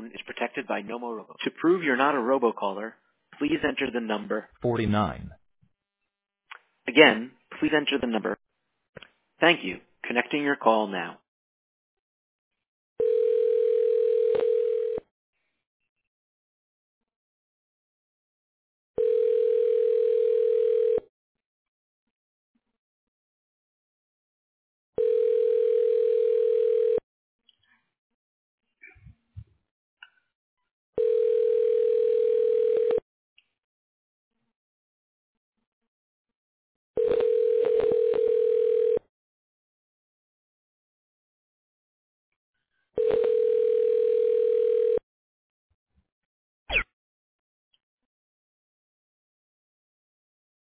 phone is protected by Nomo Robo. To prove you're not a robocaller, please enter the number 49. Again, please enter the number. Thank you. Connecting your call now.